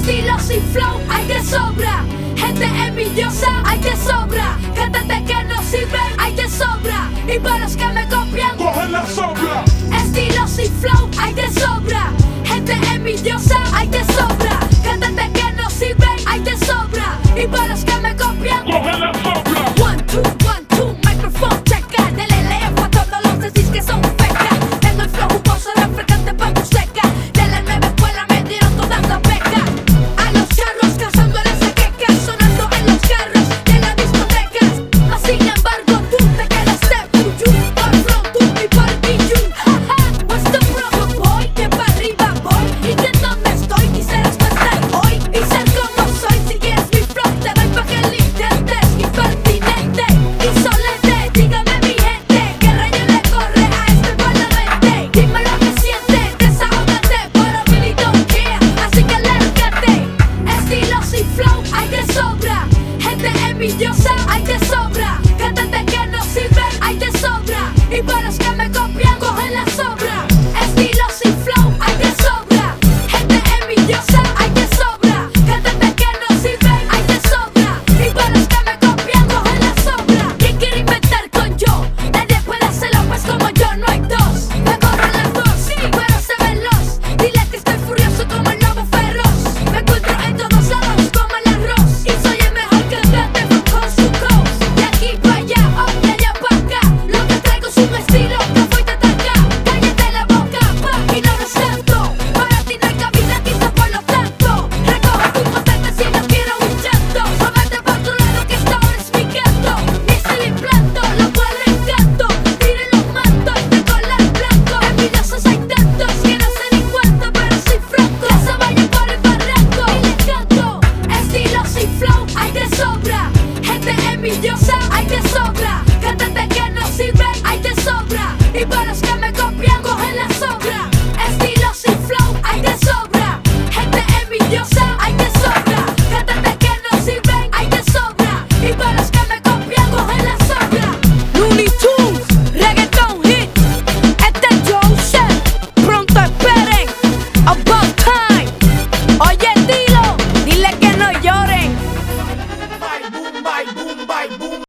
Estilos y flow hay de sobra. Gente envidiosa hay de sobra. Cantantes que no sirven hay de sobra. Y para los que me copian, cogen la sobra. estilos y flow hay de sobra. Gente envidiosa hay de sobra. Cantantes que no sirven hay de sobra. Y para los que me copian, Cogen la sobra. 1, 2, microphone checa. Dele lejos a todos los decís que son fecas. Tengo el flow jugoso, refrescante pa' tu seca. De la nueva escuela me dieron todas las becas. A los charros causándole esa queca. Sonando en los carros de las discotecas. Mas sin embargo tú te quedas step to you. Por flow tú y por you. Jaja, what's the problem boy? Que pa' arriba voy. Y que donde estoy quisieras estar hoy. Y ser como soy, si quieres mi flow te doy pa' que lo intentes. Impertinente, insolente, dígame mi gente, ¿qué rayo le corre a este parlamente? Dime lo que sientes, desahógate, pero really don't care, así que lárgate. Estilos y flow hay de sobra. Gente envidiosa